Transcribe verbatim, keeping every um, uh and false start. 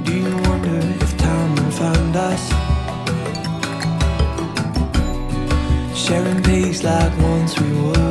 Do you wonder if time will find us sharing peace like once we were?